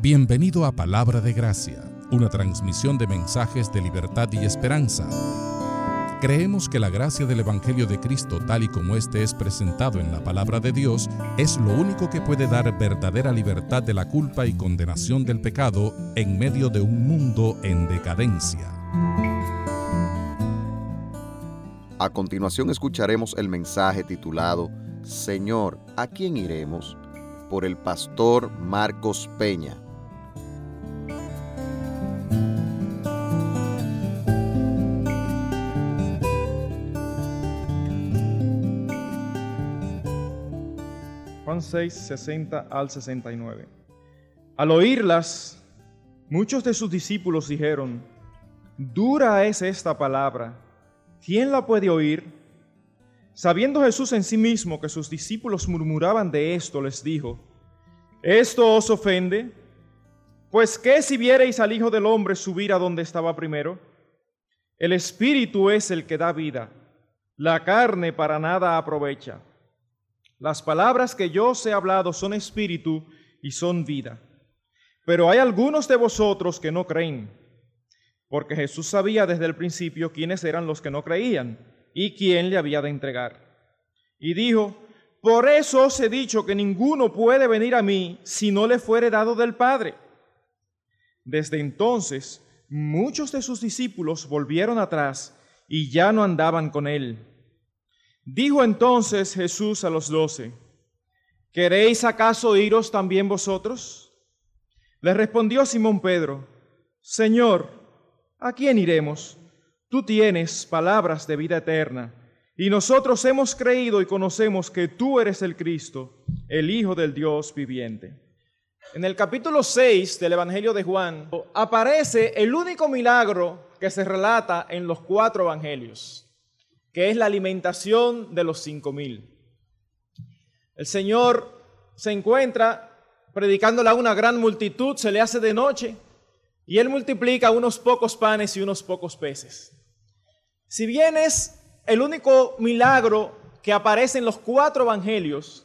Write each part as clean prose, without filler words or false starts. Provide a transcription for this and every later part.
Bienvenido a Palabra de Gracia, una transmisión de mensajes de libertad y esperanza. Creemos que la gracia del Evangelio de Cristo, tal y como este es presentado en la Palabra de Dios, es lo único que puede dar verdadera libertad de la culpa y condenación del pecado en medio de un mundo en decadencia. A continuación escucharemos el mensaje titulado Señor, ¿a quién iremos?, por el pastor Marcos Peña. Juan 6, 60 al 69. Al oírlas, muchos de sus discípulos dijeron: «Dura es esta palabra, ¿quién la puede oír?». Sabiendo Jesús en sí mismo que sus discípulos murmuraban de esto, les dijo: «¿Esto os ofende? Pues ¿qué si viereis al Hijo del Hombre subir a donde estaba primero? El Espíritu es el que da vida, la carne para nada aprovecha. Las palabras que yo os he hablado son espíritu y son vida. Pero hay algunos de vosotros que no creen». Porque Jesús sabía desde el principio quiénes eran los que no creían y quién le había de entregar. Y dijo: «Por eso os he dicho que ninguno puede venir a mí si no le fuere dado del Padre». Desde entonces, muchos de sus discípulos volvieron atrás y ya no andaban con él. Dijo entonces Jesús a los 12: «¿Queréis acaso iros también vosotros?». Le respondió Simón Pedro: «Señor, ¿a quién iremos? Tú tienes palabras de vida eterna, y nosotros hemos creído y conocemos que tú eres el Cristo, el Hijo del Dios viviente». En el capítulo 6 del Evangelio de Juan aparece el único milagro que se relata en los 4 evangelios, que es la alimentación de los 5,000. El Señor se encuentra predicándole a una gran multitud, se le hace de noche, y Él multiplica unos pocos panes y unos pocos peces. Si bien es el único milagro que aparece en los 4 evangelios,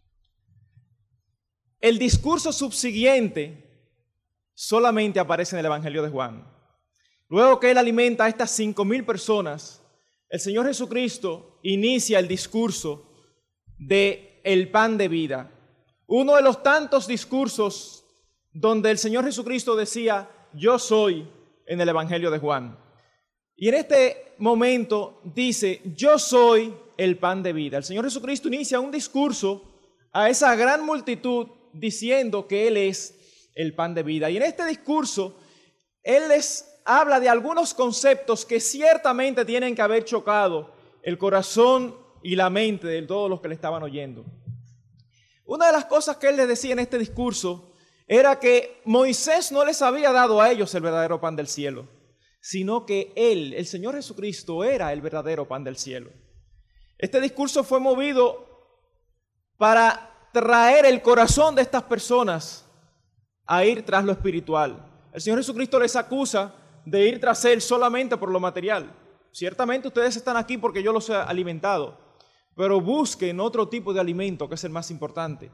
el discurso subsiguiente solamente aparece en el Evangelio de Juan. Luego que Él alimenta a estas 5,000 personas, el Señor Jesucristo inicia el discurso de el pan de vida. Uno de los tantos discursos donde el Señor Jesucristo decía: «Yo soy», en el Evangelio de Juan. Y en este momento dice: «Yo soy el pan de vida». El Señor Jesucristo inicia un discurso a esa gran multitud diciendo que Él es el pan de vida. Y en este discurso, Él les habla de algunos conceptos que ciertamente tienen que haber chocado el corazón y la mente de todos los que le estaban oyendo. Una de las cosas que Él les decía en este discurso era que Moisés no les había dado a ellos el verdadero pan del cielo, sino que Él, el Señor Jesucristo, era el verdadero pan del cielo. Este discurso fue movido para traer el corazón de estas personas a ir tras lo espiritual. El Señor Jesucristo les acusa de ir tras Él solamente por lo material. Ciertamente ustedes están aquí porque yo los he alimentado, pero busquen otro tipo de alimento que es el más importante.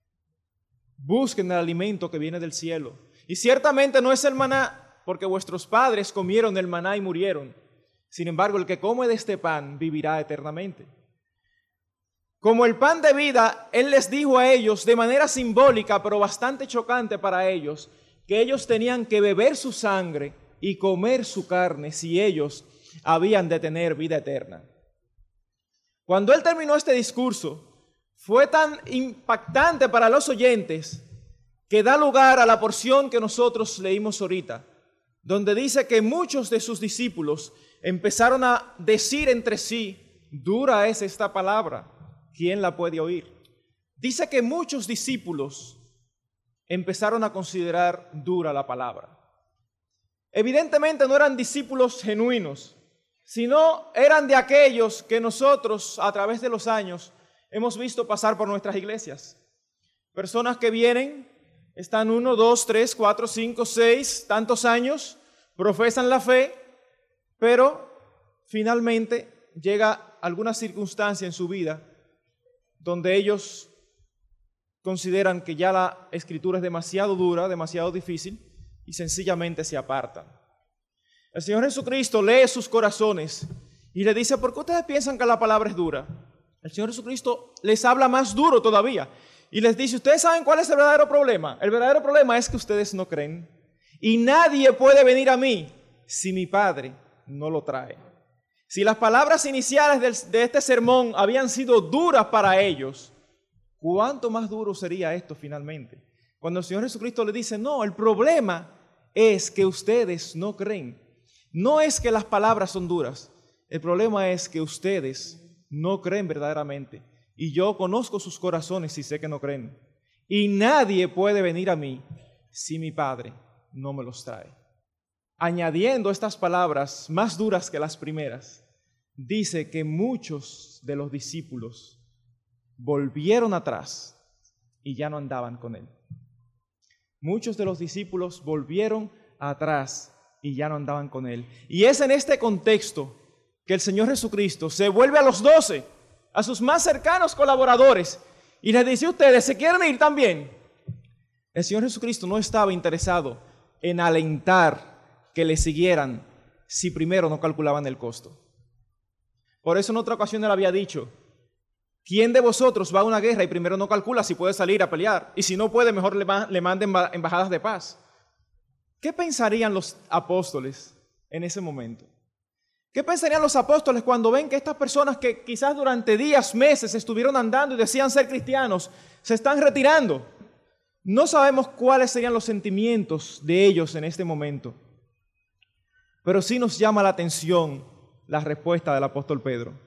Busquen el alimento que viene del cielo. Y ciertamente no es el maná, porque vuestros padres comieron el maná y murieron. Sin embargo, el que come de este pan vivirá eternamente. Como el pan de vida, Él les dijo a ellos de manera simbólica, pero bastante chocante para ellos, que ellos tenían que beber su sangre y comer su carne si ellos habían de tener vida eterna. Cuando Él terminó este discurso, fue tan impactante para los oyentes que da lugar a la porción que nosotros leímos ahorita, donde dice que muchos de sus discípulos empezaron a decir entre sí: «Dura es esta palabra, ¿quién la puede oír?». Dice que muchos discípulos empezaron a considerar dura la palabra. Evidentemente no eran discípulos genuinos, sino eran de aquellos que nosotros a través de los años hemos visto pasar por nuestras iglesias. Personas que vienen, están 1, 2, 3, 4, 5, 6, tantos años, profesan la fe, pero finalmente llega alguna circunstancia en su vida donde ellos consideran que ya la escritura es demasiado dura, demasiado difícil, y sencillamente se apartan. El Señor Jesucristo lee sus corazones y le dice, ¿por qué ustedes piensan que la palabra es dura? El Señor Jesucristo les habla más duro todavía y les dice, ¿ustedes saben cuál es el verdadero problema? El verdadero problema es que ustedes no creen y nadie puede venir a mí si mi Padre no lo trae. Si las palabras iniciales de este sermón habían sido duras para ellos, ¿cuánto más duro sería esto finalmente? Cuando el Señor Jesucristo le dice, no, el problema es que ustedes no creen. No es que las palabras son duras, el problema es que ustedes no creen verdaderamente. Y yo conozco sus corazones y sé que no creen. Y nadie puede venir a mí si mi Padre no me los trae. Añadiendo estas palabras más duras que las primeras, dice que muchos de los discípulos volvieron atrás y ya no andaban con él. Muchos de los discípulos volvieron atrás y ya no andaban con él. Y es en este contexto que el Señor Jesucristo se vuelve a los 12, a sus más cercanos colaboradores, y les dice, ¿ustedes se quieren ir también? El Señor Jesucristo no estaba interesado en alentar que le siguieran si primero no calculaban el costo. Por eso en otra ocasión él había dicho, ¿quién de vosotros va a una guerra y primero no calcula si puede salir a pelear? Y si no puede, mejor le manden embajadas de paz. ¿Qué pensarían los apóstoles en ese momento? ¿Qué pensarían los apóstoles cuando ven que estas personas que quizás durante días, meses estuvieron andando y decían ser cristianos, se están retirando? No sabemos cuáles serían los sentimientos de ellos en este momento, pero sí nos llama la atención la respuesta del apóstol Pedro.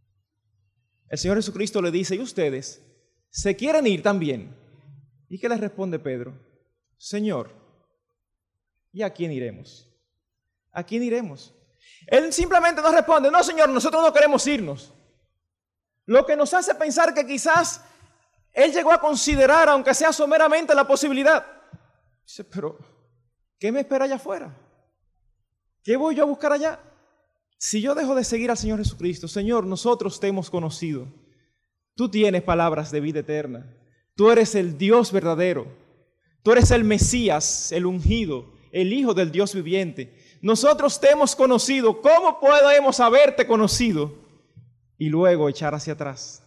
El Señor Jesucristo le dice, ¿y ustedes se quieren ir también? ¿Y qué les responde Pedro? Señor, ¿y a quién iremos? ¿A quién iremos? Él simplemente nos responde, no, Señor, nosotros no queremos irnos. Lo que nos hace pensar que quizás Él llegó a considerar, aunque sea someramente, la posibilidad. Dice, pero, ¿qué me espera allá afuera? ¿Qué voy yo a buscar allá? Si yo dejo de seguir al Señor Jesucristo, Señor, nosotros te hemos conocido. Tú tienes palabras de vida eterna. Tú eres el Dios verdadero. Tú eres el Mesías, el ungido, el Hijo del Dios viviente. Nosotros te hemos conocido. ¿Cómo podemos haberte conocido y luego echar hacia atrás?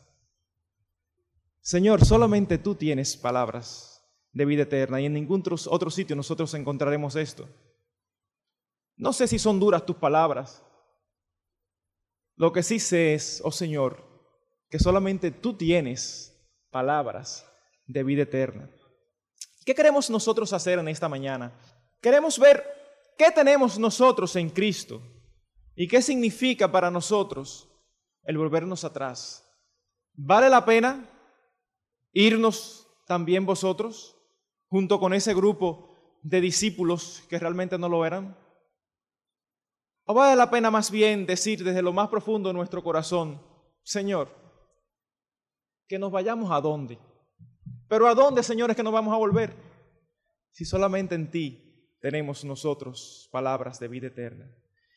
Señor, solamente tú tienes palabras de vida eterna y en ningún otro sitio nosotros encontraremos esto. No sé si son duras tus palabras. Lo que sí sé es, oh Señor, que solamente tú tienes palabras de vida eterna. ¿Qué queremos nosotros hacer en esta mañana? Queremos ver qué tenemos nosotros en Cristo y qué significa para nosotros el volvernos atrás. ¿Vale la pena irnos también vosotros junto con ese grupo de discípulos que realmente no lo eran? ¿O vale la pena más bien decir desde lo más profundo de nuestro corazón, Señor, que nos vayamos a dónde? Pero ¿a dónde, Señor, es que nos vamos a volver? Si solamente en ti tenemos nosotros palabras de vida eterna.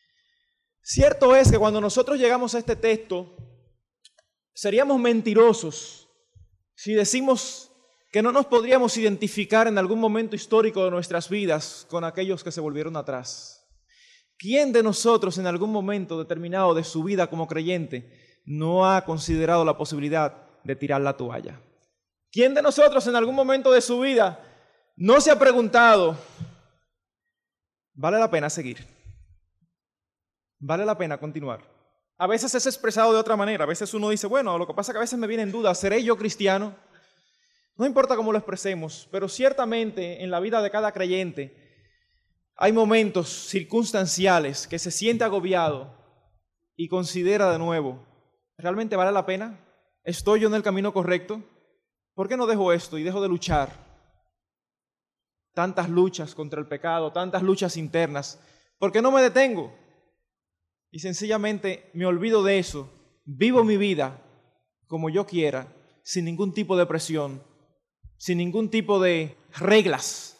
Cierto es que cuando nosotros llegamos a este texto, seríamos mentirosos si decimos que no nos podríamos identificar en algún momento histórico de nuestras vidas con aquellos que se volvieron atrás. ¿Quién de nosotros en algún momento determinado de su vida como creyente no ha considerado la posibilidad de tirar la toalla? ¿Quién de nosotros en algún momento de su vida no se ha preguntado, ¿vale la pena seguir? ¿Vale la pena continuar? A veces es expresado de otra manera. A veces uno dice, bueno, lo que pasa es que a veces me viene en duda, ¿seré yo cristiano? No importa cómo lo expresemos, pero ciertamente en la vida de cada creyente hay momentos circunstanciales que se siente agobiado y considera de nuevo, ¿realmente vale la pena? ¿Estoy yo en el camino correcto? ¿Por qué no dejo esto y dejo de luchar? Tantas luchas contra el pecado, tantas luchas internas. ¿Por qué no me detengo? Y sencillamente me olvido de eso, vivo mi vida como yo quiera, sin ningún tipo de presión, sin ningún tipo de reglas,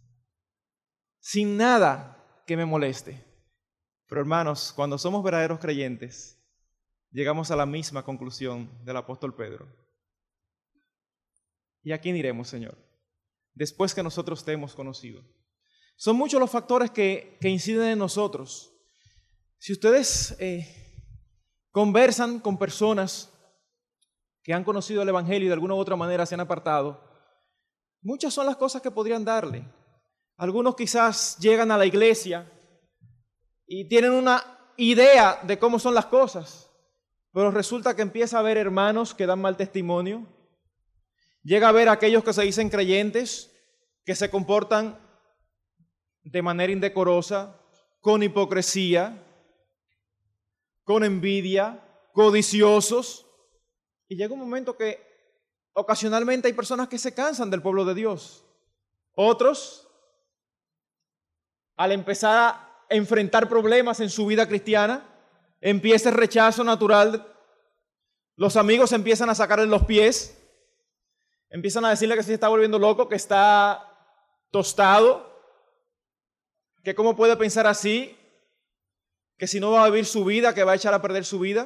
sin nada que me moleste. Pero hermanos, cuando somos verdaderos creyentes, llegamos a la misma conclusión del apóstol Pedro. ¿Y a quién iremos, Señor? Después que nosotros te hemos conocido. Son muchos los factores que inciden en nosotros. Si ustedes conversan con personas que han conocido el Evangelio y de alguna u otra manera se han apartado, muchas son las cosas que podrían darle. Algunos quizás llegan a la iglesia y tienen una idea de cómo son las cosas, pero resulta que empieza a haber hermanos que dan mal testimonio. Llega a ver a aquellos que se dicen creyentes, que se comportan de manera indecorosa, con hipocresía, con envidia, codiciosos. Y llega un momento que ocasionalmente hay personas que se cansan del pueblo de Dios. Otros, al empezar a enfrentar problemas en su vida cristiana, empieza el rechazo natural. Los amigos empiezan a sacarle los pies. Empiezan a decirle que se está volviendo loco, que está tostado, que cómo puede pensar así, que si no va a vivir su vida, que va a echar a perder su vida.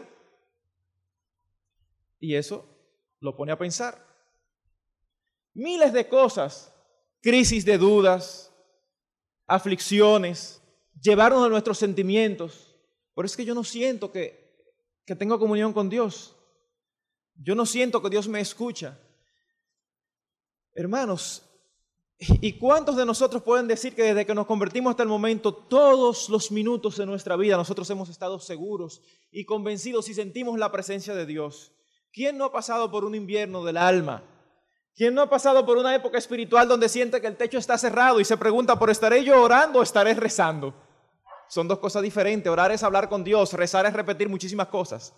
Y eso lo pone a pensar. Miles de cosas, crisis de dudas, aflicciones, llevarnos a nuestros sentimientos. Por eso es que yo no siento que tengo comunión con Dios. Yo no siento que Dios me escucha. Hermanos, ¿y cuántos de nosotros pueden decir que desde que nos convertimos hasta el momento, todos los minutos de nuestra vida, nosotros hemos estado seguros y convencidos y sentimos la presencia de Dios? ¿Quién no ha pasado por un invierno del alma? ¿Quién no ha pasado por una época espiritual donde siente que el techo está cerrado y se pregunta, ¿por estaré yo orando o estaré rezando? Son dos cosas diferentes. Orar es hablar con Dios, rezar es repetir muchísimas cosas.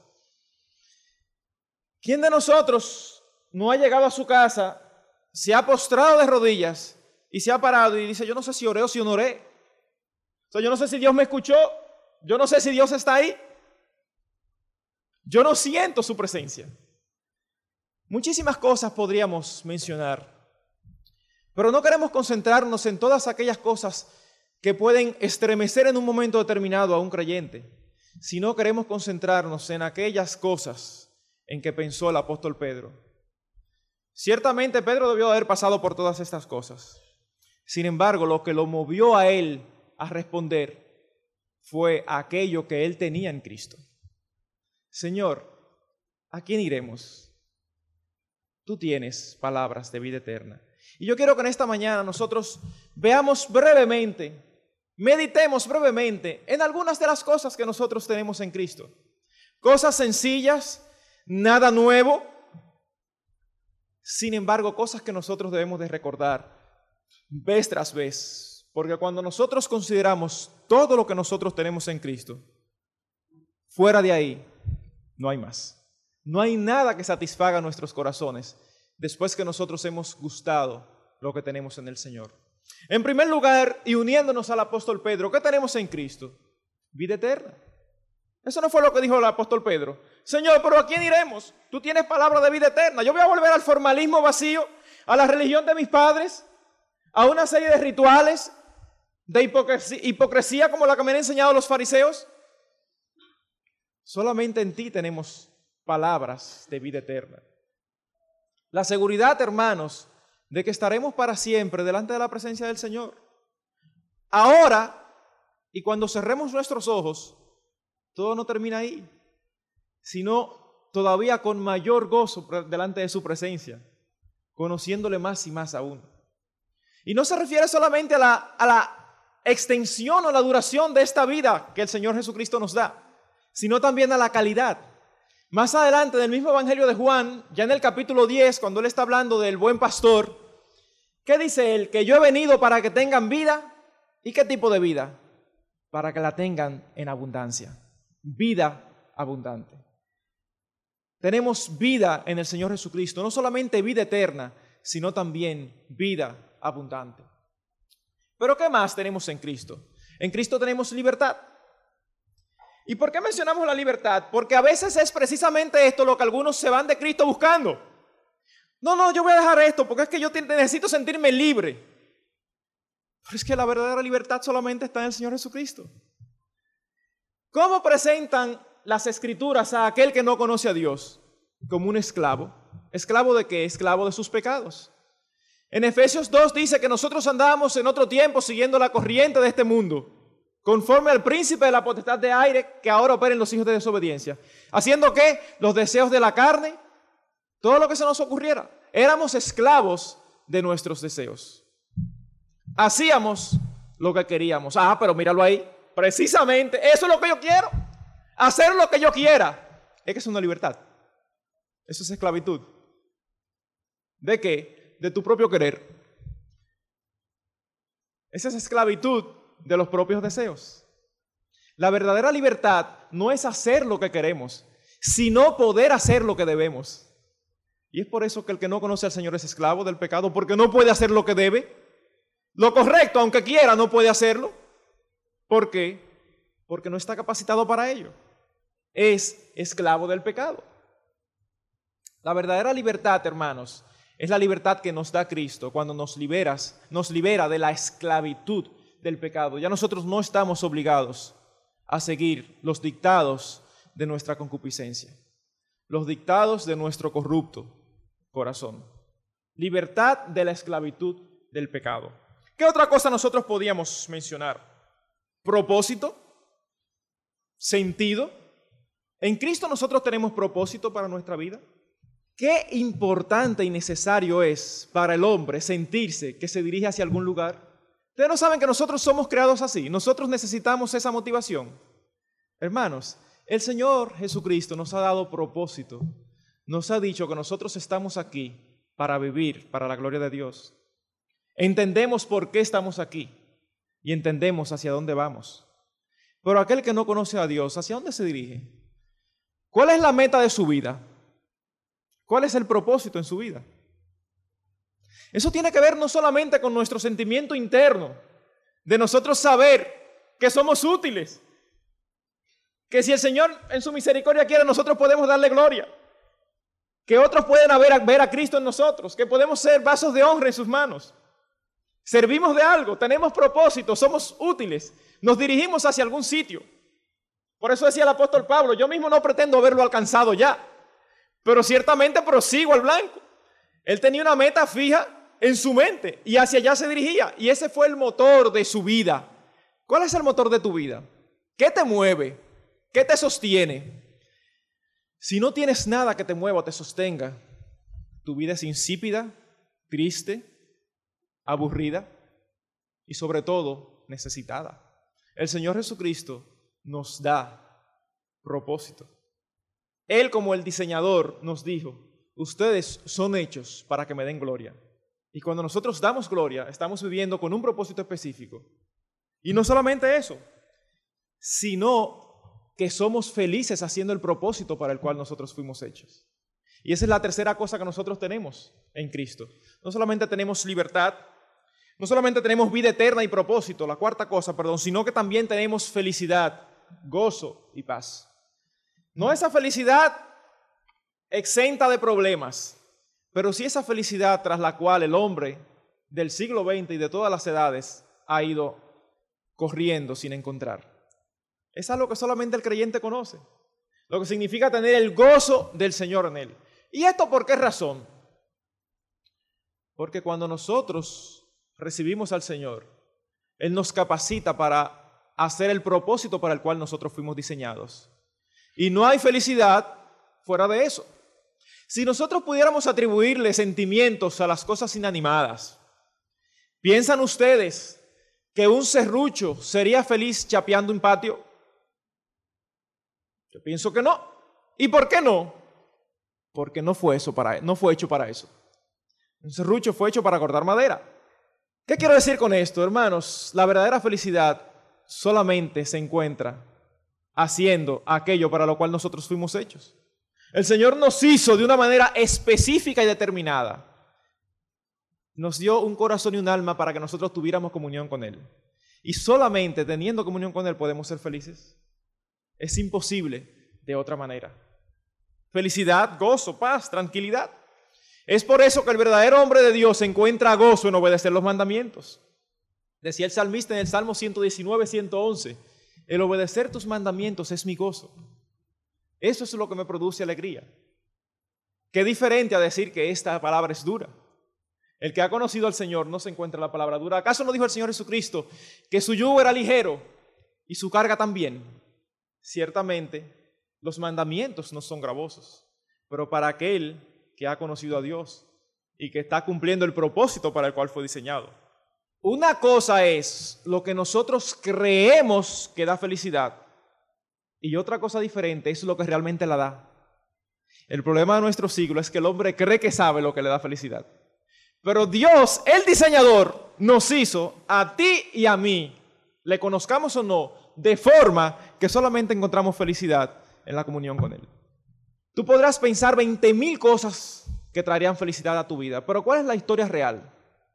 ¿Quién de nosotros no ha llegado a su casa, se ha postrado de rodillas y se ha parado y dice, yo no sé si oré o si no oré? O sea, yo no sé si Dios me escuchó, yo no sé si Dios está ahí. Yo no siento su presencia. Muchísimas cosas podríamos mencionar, pero no queremos concentrarnos en todas aquellas cosas que pueden estremecer en un momento determinado a un creyente, sino queremos concentrarnos en aquellas cosas en que pensó el apóstol Pedro. Ciertamente Pedro debió haber pasado por todas estas cosas. Sin embargo, lo que lo movió a él a responder fue aquello que él tenía en Cristo. Señor, ¿a quién iremos? Tú tienes palabras de vida eterna. Y yo quiero que en esta mañana nosotros veamos brevemente, meditemos brevemente en algunas de las cosas que nosotros tenemos en Cristo. Cosas sencillas, nada nuevo. Sin embargo, cosas que nosotros debemos de recordar vez tras vez. Porque cuando nosotros consideramos todo lo que nosotros tenemos en Cristo, fuera de ahí, no hay más. No hay nada que satisfaga nuestros corazones después que nosotros hemos gustado lo que tenemos en el Señor. En primer lugar, y uniéndonos al apóstol Pedro, ¿qué tenemos en Cristo? Vida eterna. Eso no fue lo que dijo el apóstol Pedro. Señor, ¿pero a quién iremos? Tú tienes palabra de vida eterna. Yo voy a volver al formalismo vacío, a la religión de mis padres, a una serie de rituales, de hipocresía como la que me han enseñado los fariseos. Solamente en ti tenemos palabras de vida eterna. La seguridad, hermanos, de que estaremos para siempre delante de la presencia del Señor. Ahora, y cuando cerremos nuestros ojos, todo no termina ahí, sino todavía con mayor gozo delante de su presencia, conociéndole más y más aún. Y no se refiere solamente a la extensión o la duración de esta vida que el Señor Jesucristo nos da, sino también a la calidad. Más adelante, en el mismo Evangelio de Juan, ya en el capítulo 10, cuando él está hablando del buen pastor, ¿qué dice él? Que yo he venido para que tengan vida. ¿Y qué tipo de vida? Para que la tengan en abundancia. Vida abundante. Tenemos vida en el Señor Jesucristo, no solamente vida eterna, sino también vida abundante. ¿Pero qué más tenemos en Cristo? En Cristo tenemos libertad. ¿Y por qué mencionamos la libertad? Porque a veces es precisamente esto lo que algunos se van de Cristo buscando. No, yo voy a dejar esto porque es que yo necesito sentirme libre. Pero es que la verdadera libertad solamente está en el Señor Jesucristo. ¿Cómo presentan las Escrituras a aquel que no conoce a Dios? Como un esclavo. ¿Esclavo de qué? Esclavo de sus pecados. En Efesios 2 dice que nosotros andábamos en otro tiempo siguiendo la corriente de este mundo, conforme al príncipe de la potestad de aire que ahora opera en los hijos de desobediencia. ¿Haciendo qué? Los deseos de la carne, todo lo que se nos ocurriera. Éramos esclavos de nuestros deseos. Hacíamos lo que queríamos. Pero míralo ahí. Precisamente, eso es lo que yo quiero. Hacer lo que yo quiera. Es que es una libertad. Eso es esclavitud. ¿De qué? De tu propio querer. Esa es esclavitud de los propios deseos. La verdadera libertad no es hacer lo que queremos, sino poder hacer lo que debemos. Y es por eso que el que no conoce al Señor es esclavo del pecado, porque no puede hacer lo que debe. Lo correcto, aunque quiera, no puede hacerlo. ¿Por qué? Porque no está capacitado para ello. Es esclavo del pecado. La verdadera libertad, hermanos, es la libertad que nos da Cristo cuando nos libera de la esclavitud del pecado. Ya nosotros no estamos obligados a seguir los dictados de nuestra concupiscencia, los dictados de nuestro corrupto corazón. Libertad de la esclavitud del pecado. ¿Qué otra cosa nosotros podíamos mencionar? Propósito, sentido. En Cristo nosotros tenemos propósito para nuestra vida. Qué importante y necesario es para el hombre sentirse que se dirige hacia algún lugar. Ustedes no saben que nosotros somos creados así. Nosotros necesitamos esa motivación. Hermanos, el Señor Jesucristo nos ha dado propósito. Nos ha dicho que nosotros estamos aquí para vivir para la gloria de Dios. Entendemos por qué estamos aquí y entendemos hacia dónde vamos. Pero aquel que no conoce a Dios, ¿hacia dónde se dirige? ¿Cuál es la meta de su vida? ¿Cuál es el propósito en su vida? Eso tiene que ver no solamente con nuestro sentimiento interno, de nosotros saber que somos útiles, que si el Señor en su misericordia quiere, nosotros podemos darle gloria, que otros pueden ver a Cristo en nosotros, que podemos ser vasos de honra en sus manos. Servimos de algo, tenemos propósito, somos útiles, nos dirigimos hacia algún sitio. Por eso decía el apóstol Pablo, yo mismo no pretendo haberlo alcanzado ya, pero ciertamente prosigo al blanco. Él tenía una meta fija en su mente y hacia allá se dirigía, y ese fue el motor de su vida. ¿Cuál es el motor de tu vida? ¿Qué te mueve? ¿Qué te sostiene? Si no tienes nada que te mueva o te sostenga, tu vida es insípida, triste, aburrida y sobre todo necesitada. El Señor Jesucristo nos da propósito. Él, como el diseñador, nos dijo, ustedes son hechos para que me den gloria. Y cuando nosotros damos gloria, estamos viviendo con un propósito específico. Y no solamente eso, sino que somos felices haciendo el propósito para el cual nosotros fuimos hechos. Y esa es la tercera cosa que nosotros tenemos en Cristo. No solamente tenemos libertad, no solamente tenemos vida eterna y propósito, la cuarta cosa, sino que también tenemos felicidad, gozo y paz. No esa felicidad exenta de problemas, pero sí esa felicidad tras la cual el hombre del siglo XX y de todas las edades ha ido corriendo sin encontrar. Es algo que solamente el creyente conoce, lo que significa tener el gozo del Señor en él. ¿Y esto por qué razón? Porque cuando nosotros recibimos al Señor, Él nos capacita para hacer el propósito para el cual nosotros fuimos diseñados. Y no hay felicidad fuera de eso. Si nosotros pudiéramos atribuirle sentimientos a las cosas inanimadas, ¿piensan ustedes que un serrucho sería feliz chapeando un patio? Yo pienso que no. ¿Y por qué no? Porque no fue hecho para eso. Un serrucho fue hecho para cortar madera. ¿Qué quiero decir con esto, hermanos? La verdadera felicidad solamente se encuentra haciendo aquello para lo cual nosotros fuimos hechos. El Señor nos hizo de una manera específica y determinada. Nos dio un corazón y un alma para que nosotros tuviéramos comunión con Él. Y solamente teniendo comunión con Él podemos ser felices. Es imposible de otra manera. Felicidad, gozo, paz, tranquilidad. Es por eso que el verdadero hombre de Dios encuentra gozo en obedecer los mandamientos. Decía el salmista en el Salmo 119, 111, el obedecer tus mandamientos es mi gozo. Eso es lo que me produce alegría. Qué diferente a decir que esta palabra es dura. El que ha conocido al Señor no se encuentra la palabra dura. ¿Acaso no dijo el Señor Jesucristo que su yugo era ligero y su carga también? Ciertamente, los mandamientos no son gravosos, pero para aquel que ha conocido a Dios y que está cumpliendo el propósito para el cual fue diseñado. Una cosa es lo que nosotros creemos que da felicidad y otra cosa diferente es lo que realmente la da. El problema de nuestro siglo es que el hombre cree que sabe lo que le da felicidad. Pero Dios, el diseñador, nos hizo a ti y a mí, le conozcamos o no, de forma que solamente encontramos felicidad en la comunión con Él. Tú podrás pensar 20,000 cosas que traerían felicidad a tu vida, pero ¿cuál es la historia real?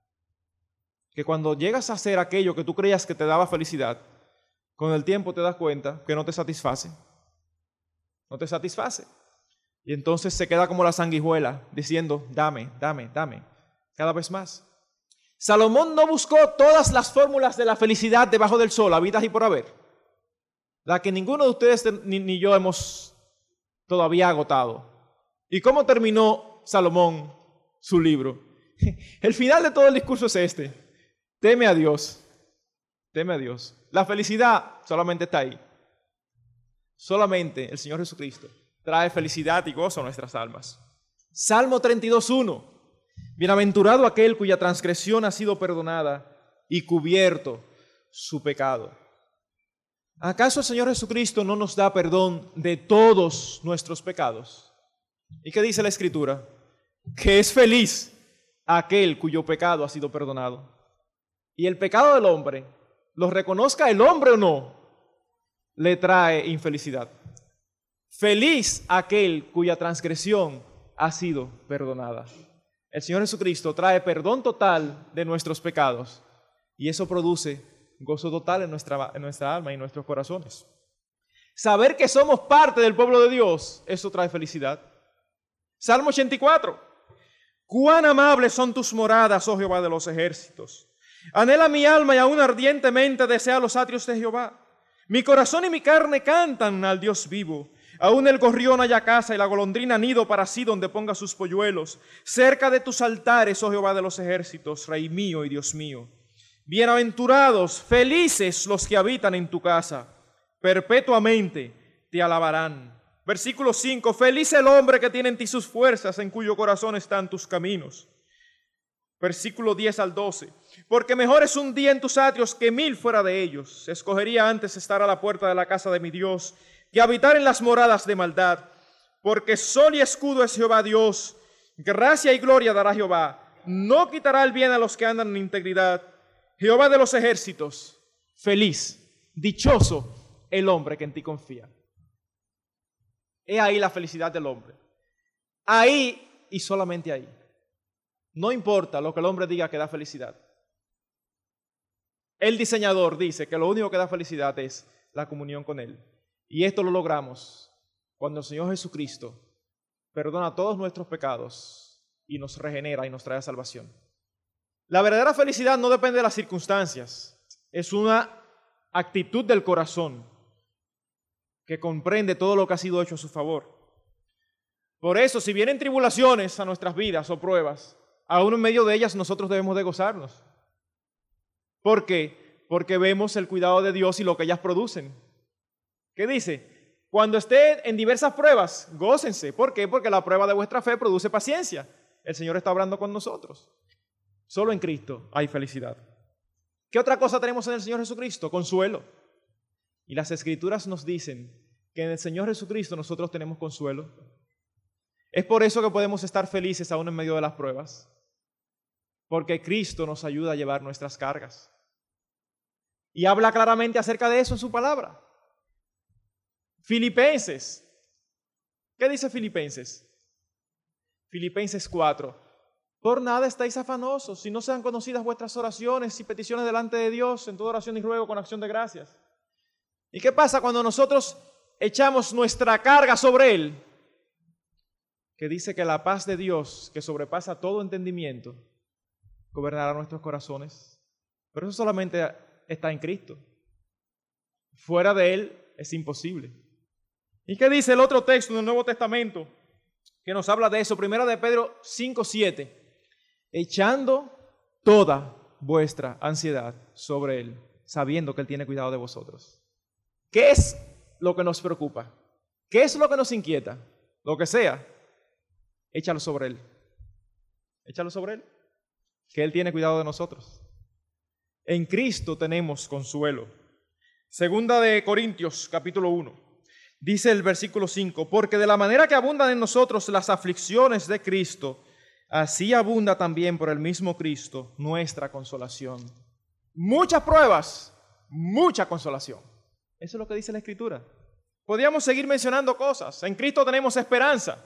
Que cuando llegas a hacer aquello que tú creías que te daba felicidad, con el tiempo te das cuenta que no te satisface. No te satisface. Y entonces se queda como la sanguijuela, diciendo, dame, dame, dame, cada vez más. Salomón no buscó todas las fórmulas de la felicidad debajo del sol, habidas y por haber, la que ninguno de ustedes ni yo hemos todavía agotado. ¿Y cómo terminó Salomón su libro? El final de todo el discurso es este: teme a Dios, teme a Dios. La felicidad solamente está ahí. Solamente el Señor Jesucristo trae felicidad y gozo a nuestras almas. Salmo 32:1. Bienaventurado aquel cuya transgresión ha sido perdonada y cubierto su pecado. ¿Acaso el Señor Jesucristo no nos da perdón de todos nuestros pecados? ¿Y qué dice la Escritura? Que es feliz aquel cuyo pecado ha sido perdonado. Y el pecado del hombre, lo reconozca el hombre o no, le trae infelicidad. Feliz aquel cuya transgresión ha sido perdonada. El Señor Jesucristo trae perdón total de nuestros pecados y eso produce gozo total en nuestra alma y en nuestros corazones. Saber que somos parte del pueblo de Dios, eso trae felicidad. Salmo 84. Cuán amables son tus moradas, oh Jehová de los ejércitos. Anhela mi alma y aún ardientemente desea los atrios de Jehová. Mi corazón y mi carne cantan al Dios vivo. Aún el gorrión halla casa y la golondrina nido para sí donde ponga sus polluelos. Cerca de tus altares, oh Jehová de los ejércitos, Rey mío y Dios mío. Bienaventurados, felices los que habitan en tu casa. Perpetuamente te alabarán. Versículo 5. Feliz el hombre que tiene en ti sus fuerzas, en cuyo corazón están tus caminos. Versículo 10 al 12. Porque mejor es un día en tus atrios que 1000 fuera de ellos. Escogería antes estar a la puerta de la casa de mi Dios que habitar en las moradas de maldad. Porque sol y escudo es Jehová Dios. Gracia y gloria dará Jehová. No quitará el bien a los que andan en integridad. Jehová de los ejércitos, feliz, dichoso el hombre que en ti confía. He ahí la felicidad del hombre. Ahí y solamente ahí. No importa lo que el hombre diga que da felicidad. El diseñador dice que lo único que da felicidad es la comunión con Él. Y esto lo logramos cuando el Señor Jesucristo perdona todos nuestros pecados y nos regenera y nos trae salvación. La verdadera felicidad no depende de las circunstancias. Es una actitud del corazón que comprende todo lo que ha sido hecho a su favor. Por eso, si vienen tribulaciones a nuestras vidas o pruebas, aún en medio de ellas nosotros debemos de gozarnos. ¿Por qué? Porque vemos el cuidado de Dios y lo que ellas producen. ¿Qué dice? Cuando estén en diversas pruebas, gócense. ¿Por qué? Porque la prueba de vuestra fe produce paciencia. El Señor está hablando con nosotros. Solo en Cristo hay felicidad. ¿Qué otra cosa tenemos en el Señor Jesucristo? Consuelo. Y las Escrituras nos dicen que en el Señor Jesucristo nosotros tenemos consuelo. Es por eso que podemos estar felices aún en medio de las pruebas. Porque Cristo nos ayuda a llevar nuestras cargas. Y habla claramente acerca de eso en su palabra. Filipenses. ¿Qué dice Filipenses? Filipenses 4. Por nada estáis afanosos, si no sean conocidas vuestras oraciones y peticiones delante de Dios, en toda oración y ruego con acción de gracias. ¿Y qué pasa cuando nosotros echamos nuestra carga sobre Él? Que dice que la paz de Dios, que sobrepasa todo entendimiento, gobernará nuestros corazones. Pero eso solamente está en Cristo. Fuera de Él es imposible. ¿Y qué dice el otro texto en el Nuevo Testamento? que nos habla de eso. Primera de Pedro 5:7. Echando toda vuestra ansiedad sobre Él, sabiendo que Él tiene cuidado de vosotros. ¿Qué es lo que nos preocupa? ¿Qué es lo que nos inquieta? Lo que sea, échalo sobre Él. Échalo sobre Él, que Él tiene cuidado de nosotros. En Cristo tenemos consuelo. Segunda de Corintios, capítulo 1. Dice el versículo 5, porque de la manera que abundan en nosotros las aflicciones de Cristo, así abunda también por el mismo Cristo nuestra consolación. Muchas pruebas, mucha consolación. Eso es lo que dice la Escritura. Podríamos seguir mencionando cosas. En Cristo tenemos esperanza.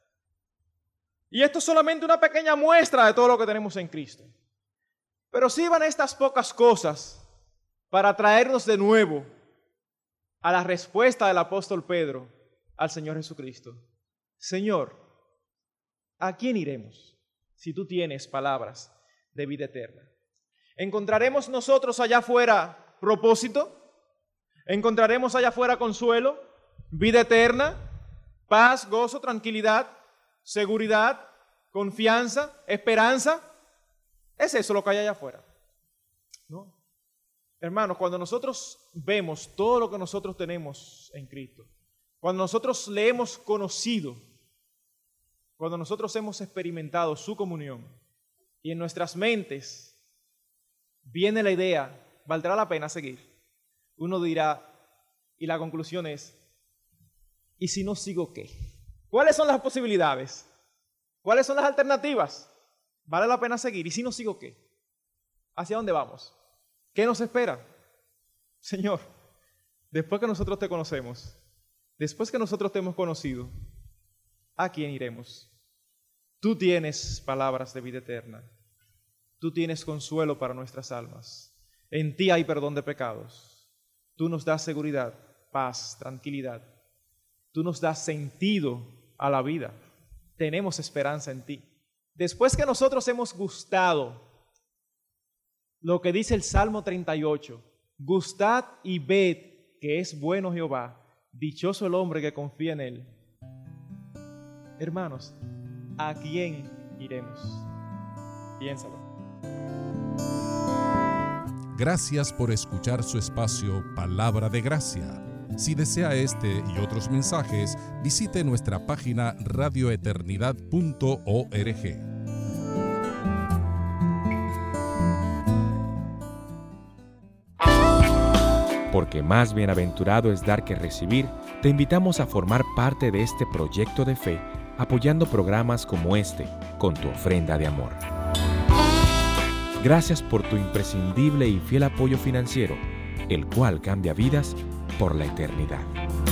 Y esto es solamente una pequeña muestra de todo lo que tenemos en Cristo. Pero sirvan estas pocas cosas para traernos de nuevo a la respuesta del apóstol Pedro al Señor Jesucristo. Señor, ¿a quién iremos si tú tienes palabras de vida eterna? ¿Encontraremos nosotros allá afuera propósito? ¿Encontraremos allá afuera consuelo, vida eterna, paz, gozo, tranquilidad, seguridad, confianza, esperanza? ¿Es eso lo que hay allá afuera? No. Hermanos, cuando nosotros vemos todo lo que nosotros tenemos en Cristo, cuando nosotros le hemos conocido, cuando nosotros hemos experimentado su comunión y en nuestras mentes viene la idea, ¿valdrá la pena seguir? Uno dirá, y la conclusión es, ¿y si no sigo qué? ¿Cuáles son las posibilidades? ¿Cuáles son las alternativas? ¿Vale la pena seguir? ¿Y si no sigo qué? ¿Hacia dónde vamos? ¿Qué nos espera? Señor, después que nosotros te conocemos, después que nosotros te hemos conocido, ¿a quién iremos? Tú tienes palabras de vida eterna. Tú tienes consuelo para nuestras almas. En ti hay perdón de pecados. Tú nos das seguridad, paz, tranquilidad. Tú nos das sentido a la vida. Tenemos esperanza en ti. Después que nosotros hemos gustado lo que dice el Salmo 38, gustad y ved que es bueno Jehová, dichoso el hombre que confía en él. Hermanos, ¿a quién iremos? Piénsalo. Gracias por escuchar su espacio Palabra de Gracia. Si desea este y otros mensajes, visite nuestra página radioeternidad.org. Porque más bienaventurado es dar que recibir, te invitamos a formar parte de este proyecto de fe, apoyando programas como este, con tu ofrenda de amor. Gracias por tu imprescindible y fiel apoyo financiero, el cual cambia vidas por la eternidad.